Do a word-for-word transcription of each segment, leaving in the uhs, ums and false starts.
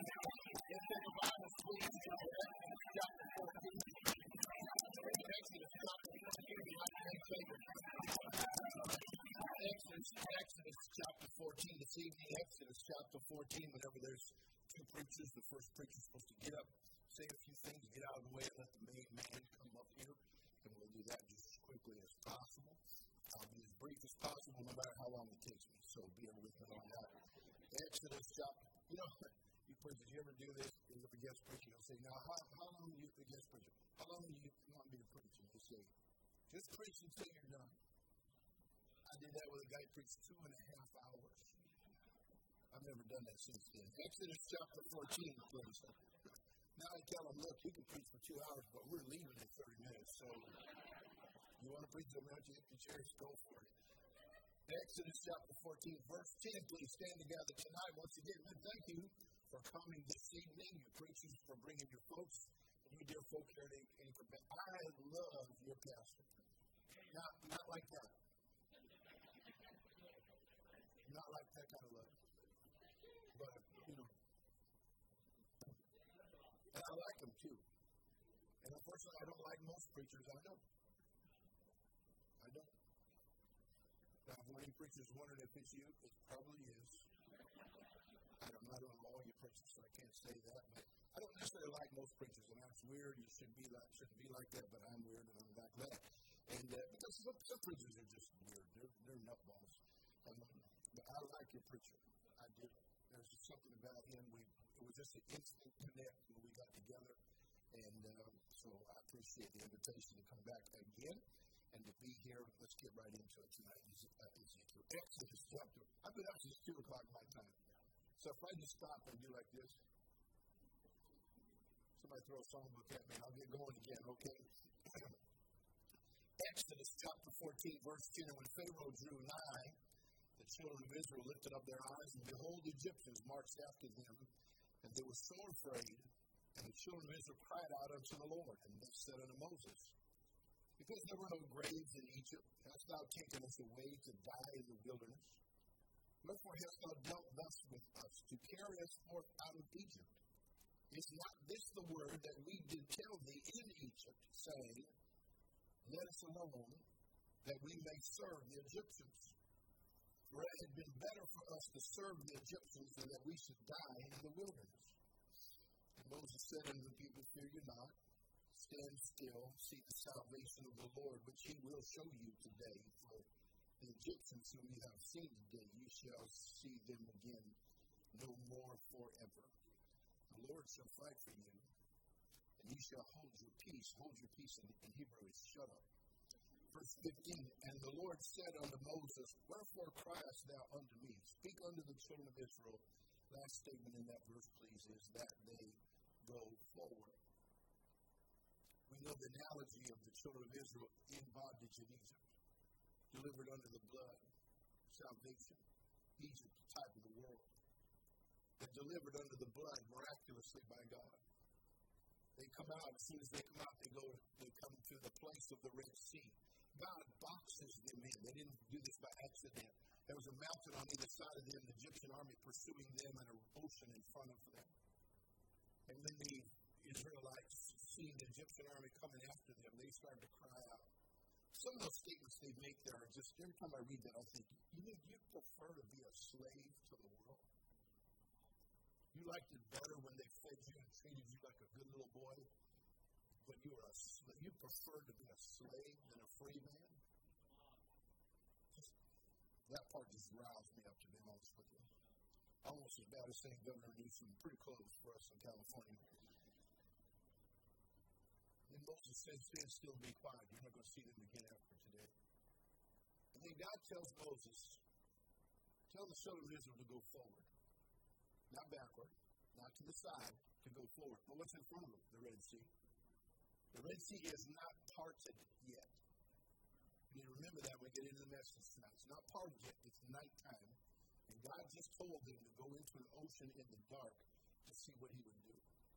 Let's take a Bible, please, to Exodus chapter fourteen. Exodus chapter fourteen, we like to make favorites. Exodus, Exodus chapter fourteen, this evening, Exodus chapter fourteen, whenever there's two preachers, the first preacher's supposed to get up, say a few things, get out of the way, and let the main man come up here, and we'll do that just as quickly as possible. I'll be as brief as possible, no matter how long it takes me, so bear with me on that. Exodus chapter, you know, you preachers, you ever do this? You ever guest preaching? You'll say, now, how, how long do you guest preaching? How long do you want me to preach? And you say, just preach until you're done. I did that with a guy who preached two and a half hours. I've never done that since then. Exodus chapter fourteen, please. Now I tell him, look, you can preach for two hours, but we're leaving in thirty minutes. So you want to preach a minute, you get your chairs, go for it. Exodus chapter fourteen, verse ten, please stand together tonight. Once again, man, thank you for coming this evening. Your preachers for bringing your folks. And you dear folk here at Anchor Bay. I love your pastor. Not, not like that. Not like that kind of love. But, you know. And I like them too. And unfortunately, I don't like most preachers I know. I don't. Now, if any preachers wondered if it's you, it probably is. I'm not on all your preachers, so I can't say that. But I don't necessarily like most preachers, and that's weird. You should be like, shouldn't be like that, but I'm weird, and I'm like that. And uh, because some, some preachers are just weird. They're, they're nutballs. Um, but I like your preacher. I do. There's just something about him. We, it was just an instant connect when we got together. And um, so I appreciate the invitation to come back again and to be here. Let's get right into it tonight. Ezekiel. Exodus chapter. I've been up since two o'clock my time. So if I just stop and do like this, somebody throw a songbook at me and I'll get going again, okay? Exodus chapter fourteen, verse ten. And when Pharaoh drew nigh, the children of Israel lifted up their eyes, and behold, the Egyptians marched after them, and they were so afraid. And the children of Israel cried out unto the Lord, and they said unto Moses, because there were no graves in Egypt, hast thou taken us away to die in the wilderness? Wherefore hast thou dealt thus with us, to carry us forth out of Egypt? Is not this the word that we did tell thee in Egypt, saying, let us alone, that we may serve the Egyptians? For it had been better for us to serve the Egyptians than that we should die in the wilderness. And Moses said unto the people, fear you not, stand still, see the salvation of the Lord, which he will show you today. For the Egyptians whom you have seen today, you shall see them again no more forever. The Lord shall fight for you, and you shall hold your peace. Hold your peace in, in Hebrew is shut up. Verse fifteen, and the Lord said unto Moses, wherefore criest thou unto me? Speak unto the children of Israel. Last statement in that verse, please, is that they go forward. We know the analogy of the children of Israel in bondage in Egypt, delivered under the blood, salvation. Egypt, the type of the world. They're delivered under the blood miraculously by God. They come out, as soon as they come out, they go, they come to the place of the Red Sea. God boxes them in. They didn't do this by accident. There was a mountain on either side of them, the Egyptian army pursuing them, and an ocean in front of them. And when the Israelites see the Egyptian army coming after them, they start to cry out. Some of those statements they make there are just, every time I read that, I think, you mean you prefer to be a slave to the world? You liked it better when they fed you and treated you like a good little boy? But you were a slave. You preferred to be a slave than a free man? Just, that part just roused me up, to be honest with you. Almost as bad as saying Governor Newsom, pretty close for us in California. And Moses says, stand still and be quiet. You're not going to see them again after today. And then God tells Moses, tell the children of Israel to go forward. Not backward, not to the side, to go forward. But what's in front of them? The Red Sea. The Red Sea is not parted yet. You need to remember that when we get into the message tonight. It's not parted yet. It's nighttime. And God just told them to go into an ocean in the dark to see what he would do.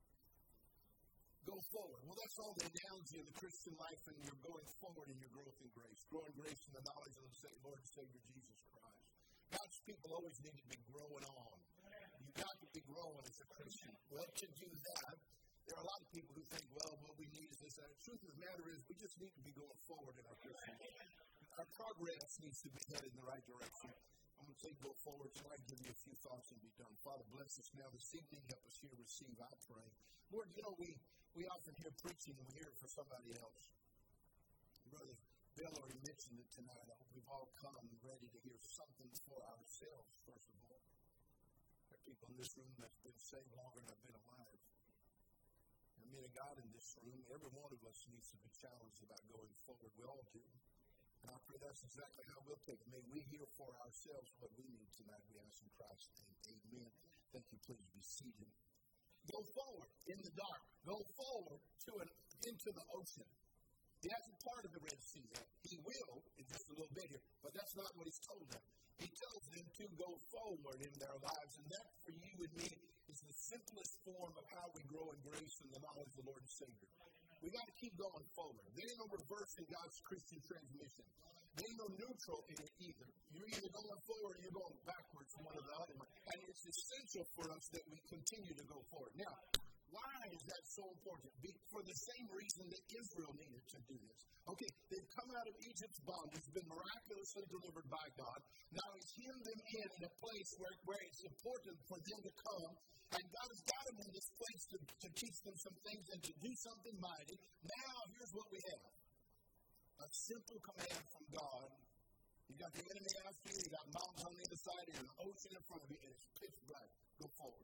Go forward. Well, that's all the analogy of the Christian life, and you're going forward in your growth in grace. Growing grace in the knowledge of the Lord and Savior Jesus Christ. God's people always need to be growing on. You You've got to be growing as a Christian. Well, to do that, there are a lot of people who think, well, what we need is this. The truth of the matter is we just need to be going forward in our Christian life. Our progress needs to be headed in the right direction. I'm going to say go forward, so I give you a few thoughts and be done. Father, bless us now this evening. Help us here receive, I pray. Lord, you know, we, we often hear preaching and we hear it for somebody else. Brother Bill already mentioned it tonight. We've all come ready to hear something for ourselves, first of all. There are people in this room that's been saved longer than I've been alive. And men of God in this room, every one of us needs to be challenged about going forward. We all do. And I pray that's exactly how we'll take it. May we hear for ourselves what we need tonight. We ask in Christ's name. Amen. Thank you. Please be seated. Go forward in the dark. Go forward to an, into the ocean. He hasn't parted the Red Sea yet. He will in just a little bit here. But that's not what he's told them. He tells them to go forward in their lives. And that, for you and me, is the simplest form of how we grow in grace and the knowledge of the Lord and Savior. We've got to keep going forward. There ain't no reverse in God's Christian transmission. There ain't no neutral in it either. You're either going forward or you're going backwards from one or the other. And it's essential for us that we continue to go forward. Now, why is that so important? Be, for the same reason that Israel needed to do this. Okay, they've come out of Egypt's bondage, been miraculously delivered by God. Now he's hemmed them in in a place where, where it's important for them to come. And God has got them in this place to, to teach them some things and to do something mighty. Now, here's what we have. A simple command from God. You got the enemy after you, you got mountains on the other side, and an ocean in front of you, and it's pitch black. Go forward.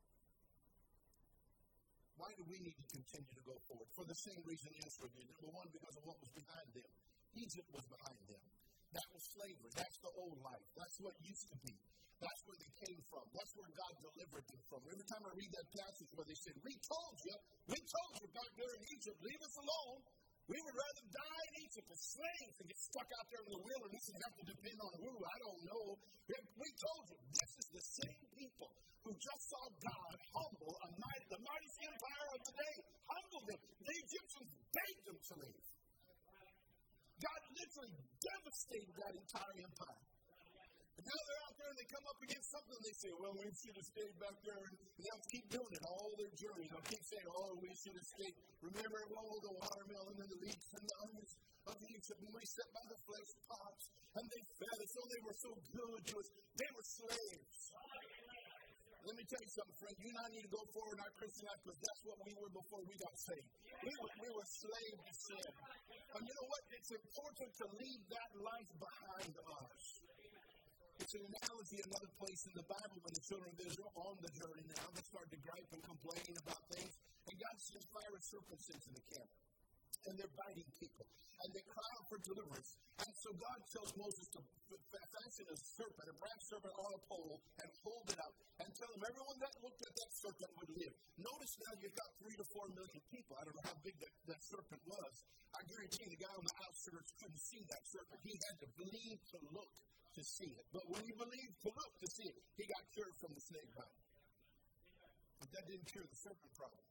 Why do we need to continue to go forward? For the same reason Israel did. Number one, because of what was behind them. Egypt was behind them. That was slavery. That's the old life. That's what used to be. That's where they came from. That's where God delivered them from. Every time I read that passage where they said, we told you, we told you back there in Egypt, leave us alone. We would rather die in Egypt as slaves and get stuck out there in the wilderness and have to depend on who, I don't know. We told you, this is the same people who just saw God humble a mighty, the mightiest empire of the day. Humble them. The Egyptians begged them to leave. God literally devastated that entire empire. And now they're out there and they come up against something and they say, well, we should have stayed back there. And they'll keep doing it all their journey. They'll keep saying, oh, we should have stayed. Remember, all the watermelon and the leeks and the onions of Egypt, and we sat by the flesh pots and they fed us. Oh, they were so good to us. They were slaves. Let me tell you something, friend. You and I need to go forward in our Christian life because that's what we were before we got saved. We were, we were slaves to sin. And you know what? It's important to leave that life behind us. It's an analogy another place in the Bible when the children of Israel are on the journey now. They start to gripe and complain about things. And God sends fiery serpents into the camp. And they're biting people. And they cry out for deliverance. And so God tells Moses to fashion a serpent, a brass serpent on a pole, and hold it up. And tell them everyone that looked at that serpent would live. Notice now you've got three to four million people. I don't know how big that, that serpent was. I guarantee the guy on the outskirts couldn't see that serpent. He had to believe to look to see it. But when he believed to look to see it, he got cured from the snake bite. But that didn't cure the serpent problem.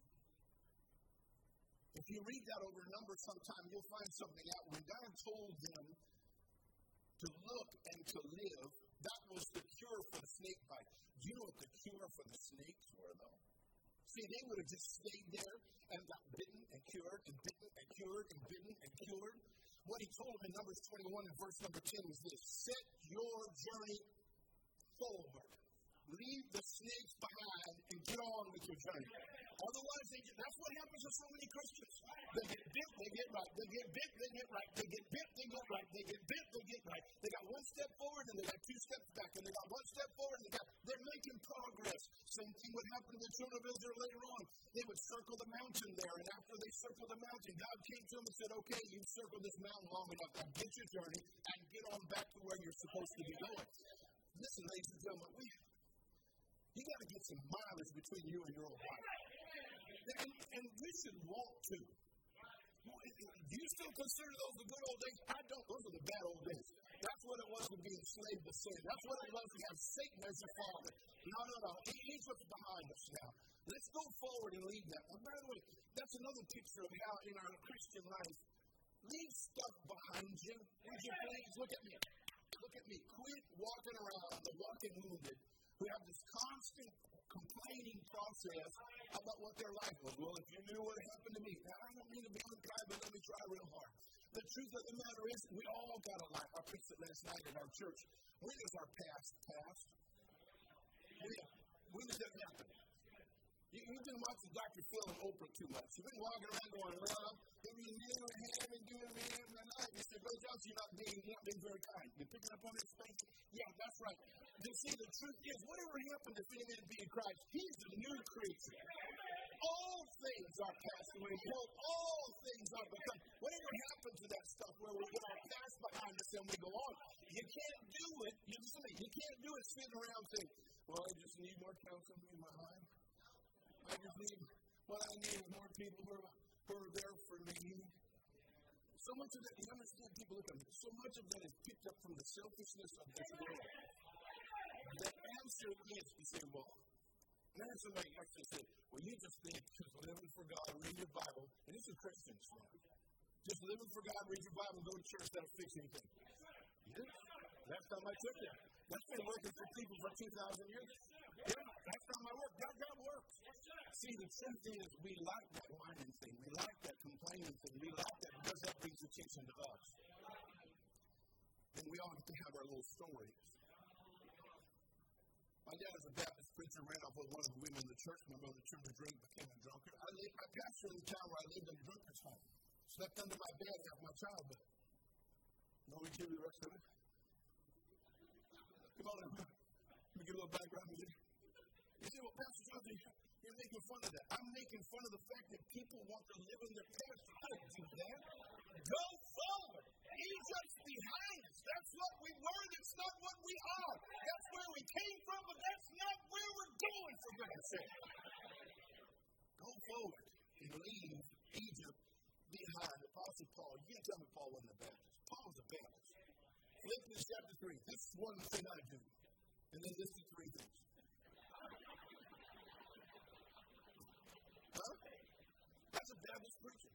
If you read that over a number sometime, you'll find something out. When God told them to look and to live, that was the cure for the snake bite. Do you know what the cure for the snakes were, though? See, they would have just stayed there and got bitten and cured and bitten and cured and bitten and cured. What he told them in Numbers twenty-one and verse number ten was this: set your journey forward. Leave the snakes behind and get on with your journey. Otherwise, they get, that's what happens to so many Christians. They get bit, they get right. They get bit, they get right. They get bit, they get right. They get bit, they get right. They got one step forward and they got two steps back. And they got one step forward and they got, they're making progress. Same thing would happen to the children of Israel later on. They would circle the mountain there. And after they circled the mountain, God came to them and said, okay, you've circled this mountain long enough. Now get your journey and get on back to where you're supposed to be going. Listen, ladies and gentlemen, we, you got to get some mileage between you and your old life. And, and we should want to. Do you still consider those the good old days? I don't. Those are the bad old days. That's what it was to be enslaved to sin. That's what it was to have Satan as your father. No, no, no. He's what's behind us now. Let's go forward and leave that. And by the way, that's another picture of how in our Christian life, leave stuff behind you. Would you please look at me? Look at me. Quit walking around the walking wounded who have this constant complaining process about what their life was. Well, if you knew what happened to me, now I don't mean to be unkind, but let me try real hard. The truth of the matter is, we all got a life. I preached it last night at our church. When is our past past? When, when does that happen? You, you've been watching Doctor Phil and Oprah too much. You've been walking around going, well, if you knew what happened to me in my life. You said, Brother Johnson, you're not being, you're not being very kind. You're picking up on this thing? Yeah, that's right. You see, the truth is, whatever happened to Phil and be in Christ, he's a new creature. All things are passed away. Behold, all things are become. Whatever happened to that stuff where we get our past behind us and we go on, you can't do it. You listen to me. You can't do it sitting around saying, well, I just need more counseling in my life. I just need, what I need is more people who are, who are there for me. So much of that, you understand, people look at me, so much of that is picked up from the selfishness of this world. The answer is to say, well, and then somebody actually said, well, you just think just living for God, read your Bible, and this is Christians. Just living for God, read your Bible, go to church, that'll fix anything. Yes. That's how I took it. That's been working for people for two thousand years. Yeah, that's how my work. God, God works. See, the truth is, we like that whining thing. We like that complaining thing. We like that because that brings attention to us. And we all have to have our little stories. My dad was a Baptist preacher, ran off with one of the women in the church. My brother turned to drink, became a drunkard. I, lived, I pastored in the town where I lived in a drunkard's home. Slept under my bed half my childhood. You know, we give you the rest of it. Come on, let me give a little background here. You say, well, Pastor Johnson, you're making fun of that. I'm making fun of the fact that people want to live in their past. I don't do that. Go forward. Egypt's behind us. That's what we were. That's not what we are. That's where we came from, but that's not where we're going, for goodness sake. Go forward and leave Egypt behind. Apostle Paul, you can't tell me Paul wasn't a Baptist. Paul was a Baptist. Philippians chapter three. This is one thing I do. And then this is three things. Huh? That's a Baptist preacher.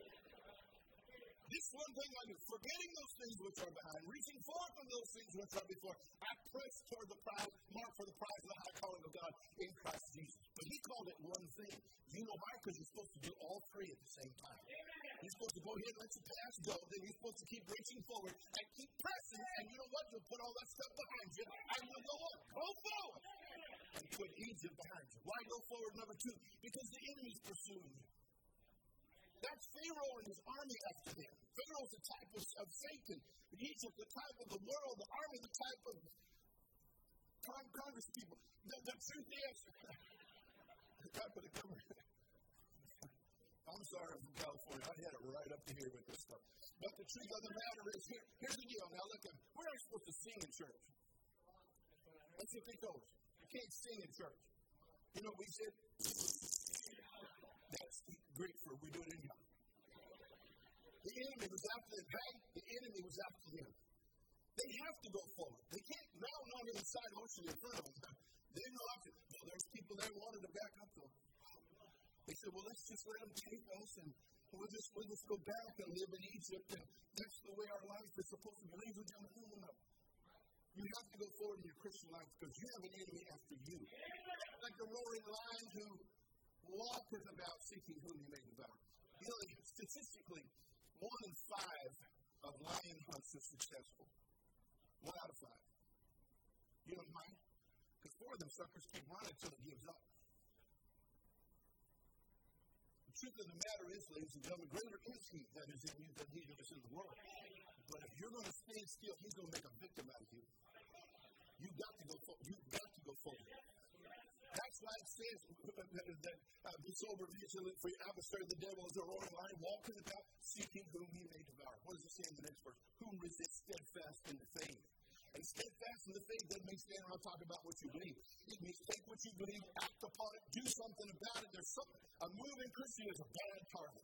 This one thing I do, forgetting those things which are behind, reaching forth from those things which are before, I press toward the prize, mark for the prize of the high calling of God in Christ Jesus. But he called it one thing. You know why? Because you're supposed to do all three at the same time. You're supposed to go ahead and let your past go, then you're supposed to keep reaching forward and keep pressing, and you know what? You'll put all that stuff behind you, and you'll go on. Go forward. And put Egypt behind you. Why go forward, number two? Because the enemy's pursuing you. That's Pharaoh and his army after him. Pharaoh's the type of, of Satan. Egypt, the type of the world. The army, the type of con- Congress people. The, the truth is, God put it cover. I'm sorry, I'm from California. I had it right up to here with this stuff. But the truth of the matter is, here, here's the deal. Now look, at, we're not supposed to sing in church. That's what they told us. You can't sing in church. You know what we said? That's Greek for we do it in God. The enemy was after them. Hey, the enemy was after them. They have to go forward. They can't, now not in the side ocean in front of them. They're not option. Well, there's people there who wanted to back up to them. They said, well, let's just let them take us and we'll just, we'll just go back and live in Egypt. And that's the way our life is supposed to be. Ladies and gentlemen, no, no, no. You have to go forward in your Christian life because you have an enemy after you. Like the roaring lion who walketh about seeking whom he may devour. You know, statistically, one in five of lion hunts are successful. One out of five. You know why? Because four of them suckers keep running until it gives up. The truth of the matter is, ladies and gentlemen, greater is he that is in you than he that is in the world. But if you're going to stand still, he's going to make a victim out of you. You've got to go forward. You've got to go forward. That's why it says that uh, be sober, vigilant, for your adversary, the devil, is a roaring lion, walking about, seeking whom he may devour. What does it say in the next verse? Whom resists steadfast in the faith. And steadfast in the faith doesn't mean stand around talking about what you believe. It means take what you believe, act upon it, do something about it. There's something. A moving Christian is a bad target.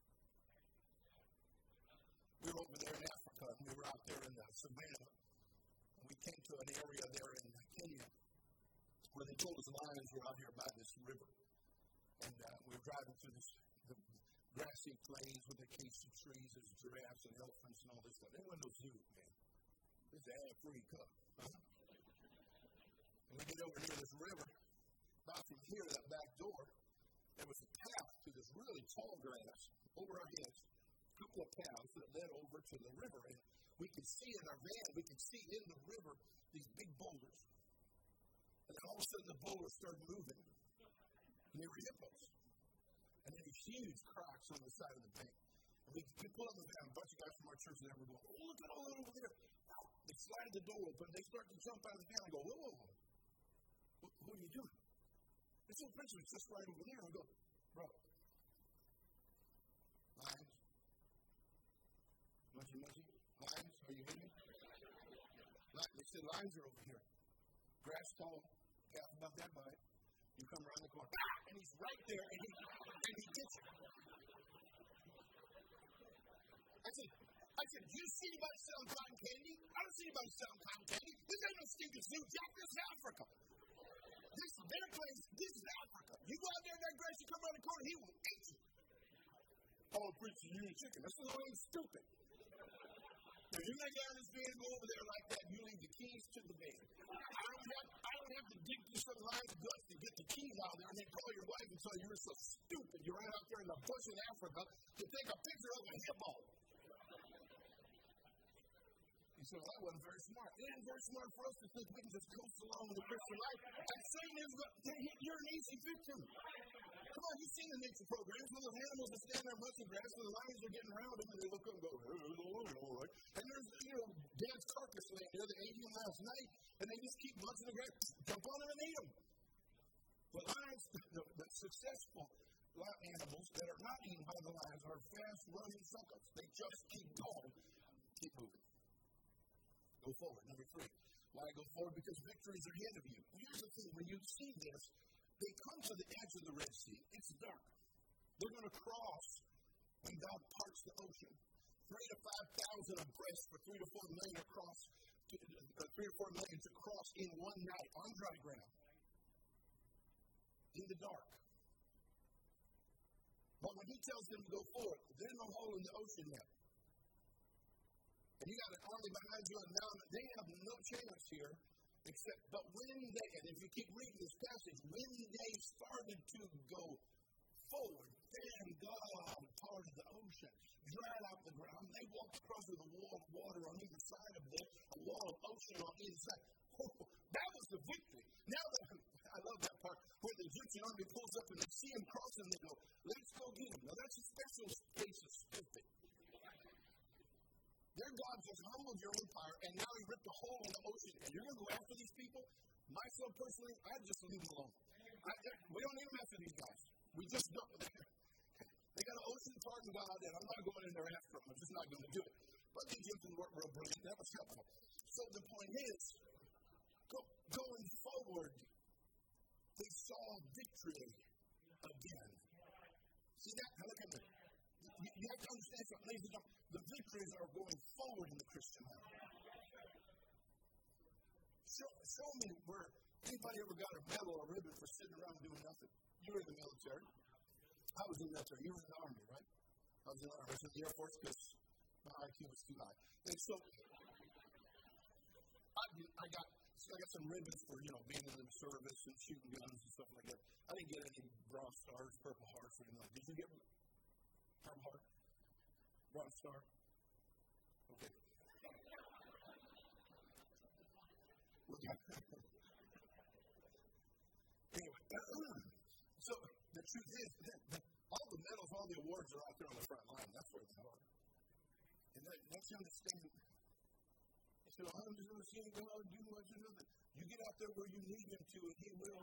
We were over there in Africa, and we were out there in the savannah. And we came to an area there in Kenya where they told us lions were out here by this river. And uh, we were driving through this the grassy plains with acacia trees, there's giraffes and elephants and all this stuff. There wasn't no zoo, man. It's an ad-free cup. Huh? And we get over near this river, about from here, that back door, there was a path to this really tall grass over our heads, a couple of paths that led over to the river. And we could see in our van, we could see in the river these big boulders. And then all of a sudden the boulders started moving. And they were hippos. And then these huge cracks on the side of the bank. And we, we pull up the van, a bunch of guys from our church and we go, oh, look at all that over there. They slide the door open, they start to jump out of the van. I go, whoa, whoa, whoa. What, what are you doing? This little picture is just right over there. I go, bro, lions, munchy, munchy, lions, are you hearing me? They said lions are over here. Grass tall, calf about that high. You come around the corner, and he's right there, and he, and he gets you. I said, I said, do you see anybody selling cotton candy? I don't see anybody selling cotton candy. This ain't no stinking zoo, Jack. This is Africa. This is their place. This is Africa. You go out there in that grass, you come around the corner, he will eat you. Oh, preacher, you and chicken. That's a little ain't stupid. If you make out this van go over there like that, you leave the keys to the van. I don't have, I don't have to dig through some lion's guts to get the keys out there and then call your wife and tell you you're so stupid. You ran out there in the bush in Africa to take a picture of a hippo. He said, well, that wasn't very smart. It isn't very smart for us to think we can just coast along with the Christian life. And Satan is, you're an easy victim. Come on, you've seen the nature programs where those animals that stand there munching grass and the lions are getting around them and they look up and go, hey, there's a lion, all right. And there's, you know, Dad's carcass laying there, they ate him last night, and they just keep munching the grass, jump on him and eat him. The lions, the, the successful lion animals that are not eaten by the lions are fast-running suckers. They just keep going, keep moving. Go forward. Number three. Why go forward? Because victories are ahead of you. Here's the thing. When you see this, they come to the edge of the Red Sea. It's dark. They're going to cross when God parts the ocean. Three to five thousand abreast for three to four million across, to, uh, three to four million to cross in one night on dry ground. In the dark. But when he tells them to go forward, there's no hole in the ocean yet. And you got an army behind you on now, they have no chance here, except, but when they, and if you keep reading this passage, when they started to go forward, then God parted the ocean, dried out the ground, they walked across with a wall of water on either side of them, a wall of ocean on either side. Oh, that was the victory. Now, that, I love that part, where the Egyptian army pulls up and they see him crossing, and they go, let's go get him. Now, that's a special case of stupid. Their God just humbled your empire, and now he ripped a hole in the ocean, and you're going to go after these people? Myself, personally, I'd just leave them alone. I, we don't need them after these guys. We just don't. They got an ocean pardon God, and I'm not going in there after them. I'm just not going to do it. But the Egyptians weren't real brilliant. That was helpful. So the point is, go, going forward, they saw victory again. See that? Now look at me. You, you have to understand something, ladies and gentlemen. The victories are going forward in the Christian life. Show, show me where anybody ever got a medal or a ribbon for sitting around doing nothing. You were in the military. I was in the military. You were in the Army, right? I was in the Army. I was in the Air Force because my I Q was too high. And so I, I got so I got some ribbons for, you know, being in the service and shooting guns and stuff like that. I didn't get any Bronze Stars, Purple Hearts, or anything like that. Did you get Purple Heart? Bronze Star? Okay. Anyway, so the truth is that all the medals, all the awards are out there on the front line. That's where they are. And that, that's the understanding. He said, I'm just going to see God do what you know. You get out there where you need him to, and he will.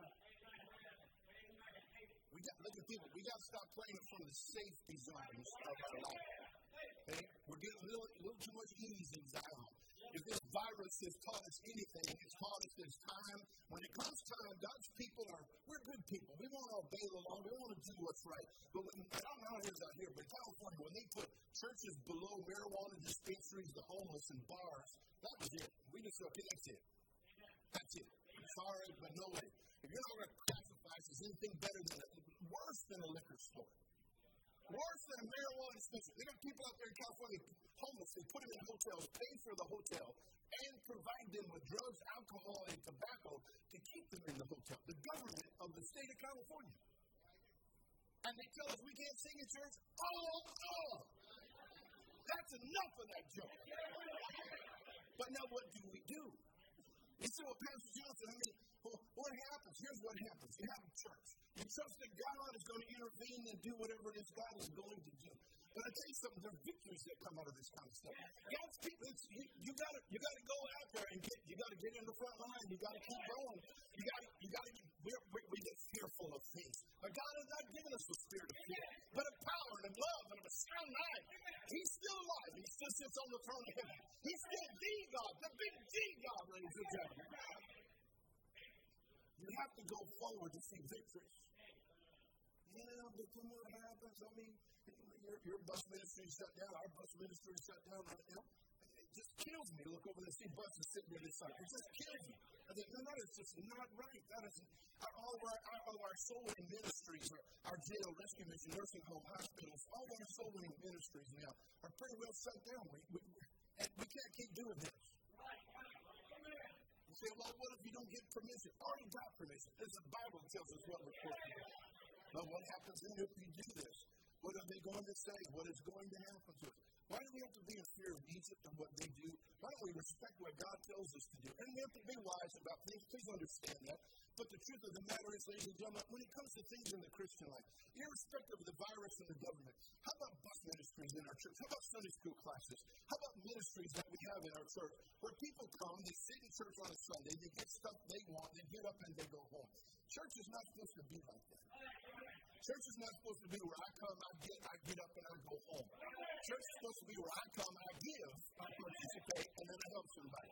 We got, look at people, we got to stop playing from the safety zones of our life. Okay? We're getting a little, a little too much ease in Zion. If this virus has taught us anything, it's taught us this time. When it comes time, God's people are, we're good people. We want to obey the law. We want to do what's right. But when, I don't know how it is out here, but in California, when they put churches below marijuana dispensaries, the homeless, and bars, that was it. We just said, okay, that's it. That's it. Sorry, but no way. If you're not going to classify us as anything better than a, worse than a liquor store, worse than a marijuana dispensary. They got people out there in California, homeless. They put them in hotels, pay for the hotel, and provide them with drugs, alcohol, and tobacco to keep them in the hotel. The government of the state of California. And they tell us we can't sing in church? Oh, oh. That's enough of that joke. But now what do we do? You say, well, Pastor Johnson, I mean, well, what happens? Here's what happens. You have a church. You trust that God is going to intervene and do whatever it is God is going to do. But I tell you something, there are victories that come out of this kind of stuff. God's people, it's, you, you got to you got to go out there and get, you got to get in the front line. You got to keep going. You got to, you got to, we're, we're, we get fearful of things. But God has not given us the spirit of fear, but of power and of love and of a sound mind. He's still alive. He still sits on the throne of heaven. He's still the God, the big G God, ladies and gentlemen. You have to go forward to see victories. Yeah, but then what happens? I mean, your, your bus ministry is shut down. Our bus ministry is shut down right now. It just kills me to look over and see buses sitting there this side. It just kills me. I think, no, no, it's just not right. That is, all of our, all of our soul winning ministries, our, our jail, rescue mission, nursing home, hospitals, all of our soul winning ministries now are pretty well shut down. We, we, and we can't keep doing this. You say, well, what if you don't get permission? Already got permission. There's the Bible that tells us what we're supposed to do. But what happens if we do this? What are they going to say? What is going to happen to us? Why do we have to be in fear of Egypt and what they do? Why don't we respect what God tells us to do? And we have to be wise about things. Please understand that. But the truth of the matter is, ladies and gentlemen, when it comes to things in the Christian life, irrespective of the virus and the government, how about bus ministries in our church? How about Sunday school classes? How about ministries that we have in our church where people come, they sit in church on a Sunday, they get stuff they want, they get up and they go home. Church is not supposed to be like that. Church is not supposed to be where I come, I get, I get up, and I go home. Church is supposed to be where I come, I give, I participate, and then I help somebody.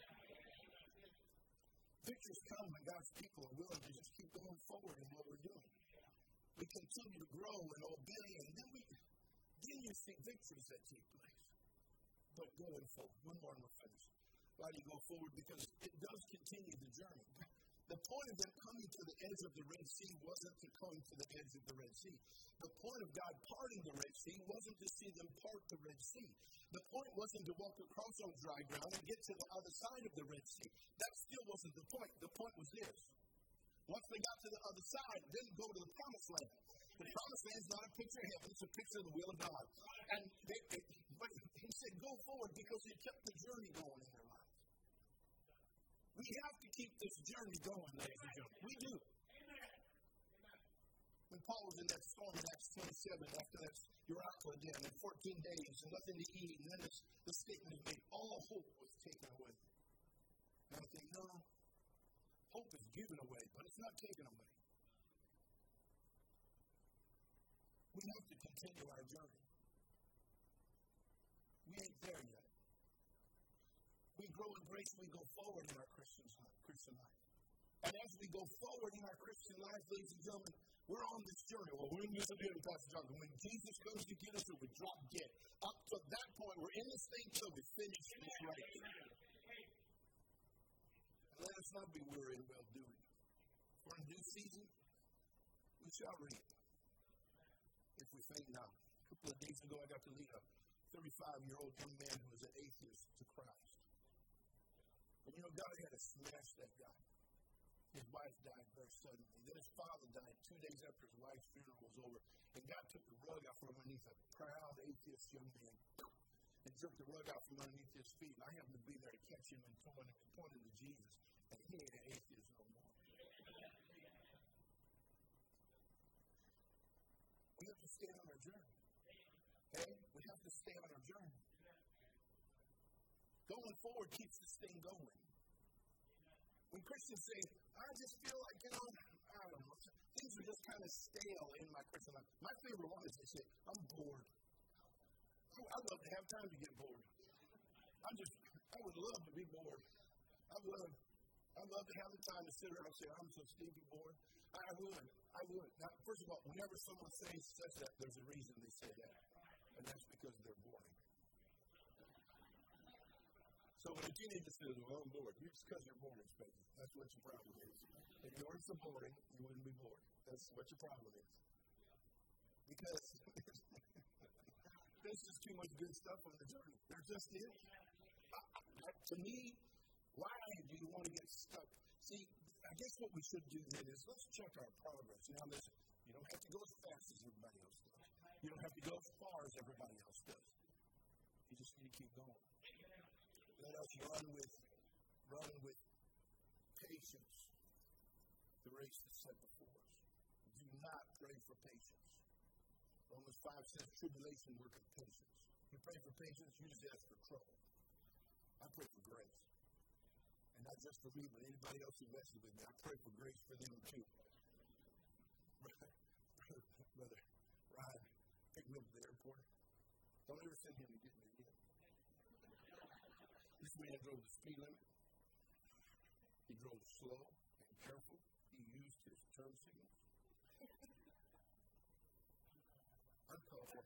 Victories come when God's people are willing to just keep going forward in what we're doing. We continue to grow and obey, and then we then you see victories that take place. But going forward, one more and we're finished. Why do you go forward? Because it does continue the journey. The point of them coming to the edge of the Red Sea wasn't to come to the edge of the Red Sea. The point of God parting the Red Sea wasn't to see them part the Red Sea. The point wasn't to walk across on dry ground and get to the other side of the Red Sea. That still wasn't the point. The point was this. Once they got to the other side, then go to the Promised Land. The Promised Land is not a picture of heaven, it's a picture of the will of God. And they, they, but he said, go forward because he kept the journey going in their lives. We have to keep this journey going, ladies and gentlemen. We do. When Paul was in that storm in Acts twenty-seven, after that Uraqa again, in fourteen days, and nothing to eat, and then this, the statement is made, all hope was taken away. And I think, no, hope is given away, but it's not taken away. We have to continue our journey. We ain't there yet. We grow in grace, we go forward in our Christian life. Christian life. And as we go forward in our Christian life, ladies and gentlemen, we're on this journey. Well, we're in this journey, Pastor Johnson. When Jesus comes to get us, we drop dead. Up to that point, we're in this thing till we finish this race. Let us not be weary in well doing. For in due season, we shall reap. If we faint not. A couple of days ago, I got to lead a thirty-five-year-old young man who was an atheist to Christ. And you know, God had to smash that guy. His wife died very suddenly. Then his father died two days after his wife's funeral was over. And God took the rug out from underneath a proud atheist young man and jerked the rug out from underneath his feet. And I happened to be there to catch him and point him to Jesus. And he ain't an atheist no more. We have to stay on our journey. Okay? We have to stay on our journey. Going forward keeps this thing going. When Christians say, I just feel like, you know, I don't know, things are just kind of stale in my Christian life. My favorite one is they say, I'm bored. I'd love to have time to get bored. I just, I would love to be bored. I would. I'd love to have the time to sit around and say, I'm so stinky bored. I would. I would. Now, first of all, whenever someone says, says that, there's a reason they say that. And that's because they're boring. So when a teenager says, well, I'm bored, it's because you're bored, expected. That's what your problem is. If you weren't so boring, you wouldn't be bored. That's what your problem is. Because there's just too much good stuff on the journey. There just is. I, I, to me, why do you want to get stuck? See, I guess what we should do then is let's check our progress. Now, listen, you don't have to go as fast as everybody else does. You don't have to go as far as everybody else does. You just need to keep going. Let us run with, run with patience the race that's set before us. Do not pray for patience. Romans five says tribulation worketh patience. You pray for patience, you just ask for trouble. I pray for grace. And not just for me, but anybody else who messes with me. I pray for grace for them too. Brother, brother, Ryan, pick me up at the airport. Don't ever send him to get me again. This man drove the speed limit. He drove slow and careful. He used his turn signals. Uncalled for.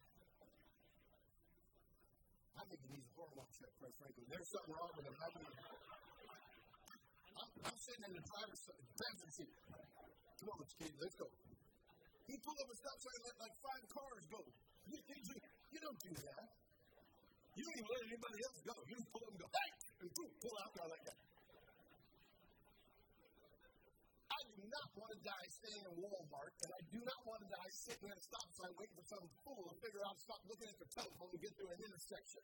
I think he needs a hormone check, quite frankly. There's something wrong with him. I mean, I'm, I'm sitting in the driver's passenger seat. Come on, kid, let's go. He pulled up a stop sign and let like five cars go. You, you, you don't do that. You don't even let anybody else go. You just pull up and go, hey, and boom, pull out there like that. I do not want to die staying in Walmart, and I do not want to die sitting at a stop sign waiting for some fool to figure out, stop looking at their telephone to get through an intersection.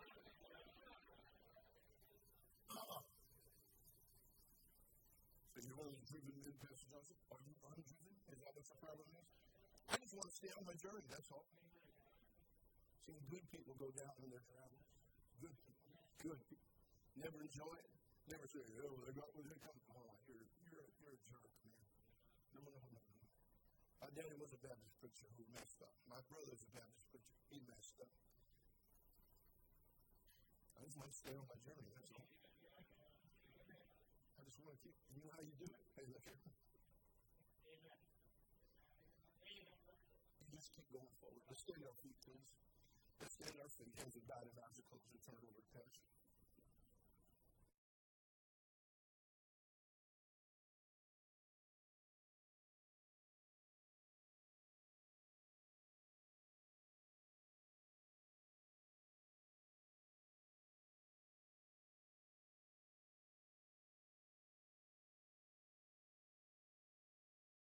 Uh-uh. So you're only driven in, Pastor Johnson? Are you undriven? Is that what the problem is? I just want to stay on my journey, that's all. Seeing good people go down in their travels. Good people. Good people. Never enjoy it. Never say, oh, they got where they come from. Oh, you're, you're, a, you're a jerk, man. No, no, no, no. My daddy was a Baptist preacher who messed up. My brother's a Baptist preacher. He messed up. I just want to stay on my journey, that's all. I just want to keep, you know how you do it. Hey, look here. Amen. You just keep going forward. Let's stand on our feet, please. Let's stand on our feet. Hands are bowed and eyes are closed and turn over to Pastor.